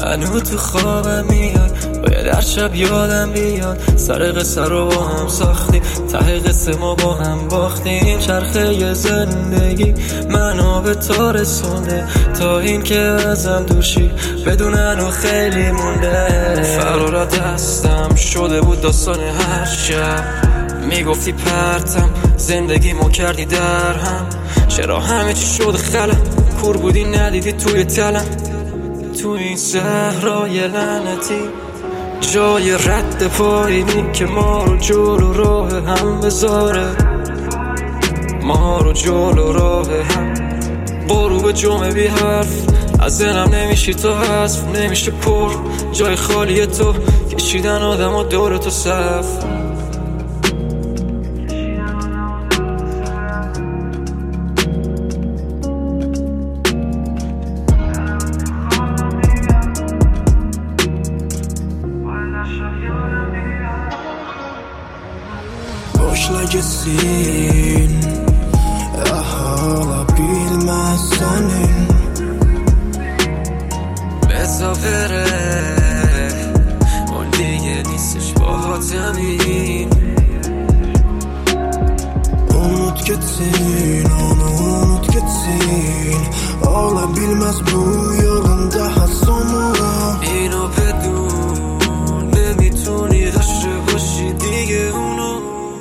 هنو تو خوابم میاد، باید هر شب یادم بیاد سر قصه رو با هم ساختیم، ته قصه ما با هم باختیم. چرخه زندگی منو به تو رسونده تا این که ازم دوشی بدون هنو خیلی مونده. فرار دستم شده بود داستان هر شب، میگفتی پرتم زندگی مو کردی در هم. چرا همه چی شد خلم، کور بودی ندیدی توی تلم. تو این صحرای لعنتی جای رد پایینی که ما رو جلو راه هم بذاره، ما رو جلو راه هم. برو به جمعه بی حرف، از ذهنم نمیشی تو حذف، نمیشه پر جای خالی تو، کشیدن آدم و دور تو صف. Boşla gitsin, hala bilmez senin. بزا بره اون دیگه نیستش با زمین. Unut gitsin, onu unut gitsin. Ola bilmez bu yolun daha sonu. اینو بدون نمیتونی داشته باشی دیگه اونو.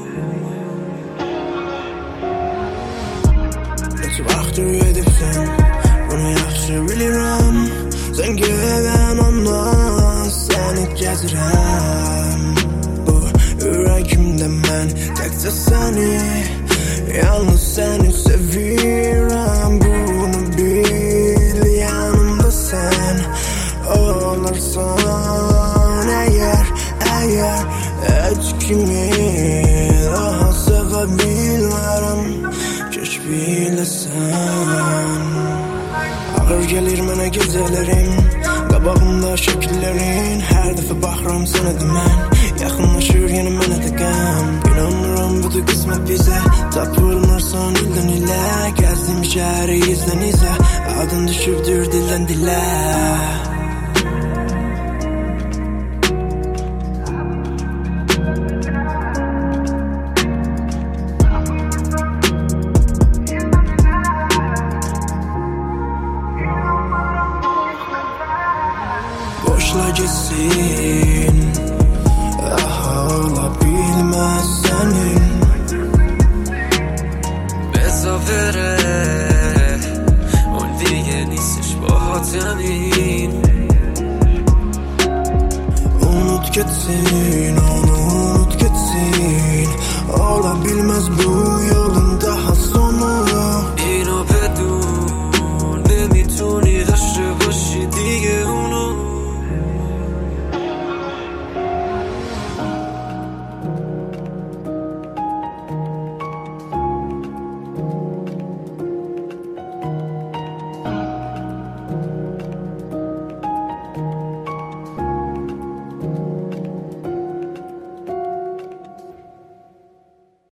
Neçə vaxtdır edibsən, bunu yaxşı bilirəm. Sən gələn ondan səni gəzirəm. Bu ürəyimdə mən təkcə səni, yalnız səni sevirəm. Bunu bil, yanımda sən olarsan. Əgər heç kimi daha sevə bilmərəm, keş biləsən. Ağır gelir mənə gecələrim, qabağımda şəkillərin. Hər dəfə baxıram sənə mən, yaxınlaşır yenə mənə də qəm. İnanmıram budur qismət bizə, tapılmarsan ildən ilə. Gəzdim şəhəri izdən izə, adın düşübdür dildən dilə. Boşla gitsin, hala bilmez senin. بزا بره اون دیگه نیستش با زمین. Unut gitsin,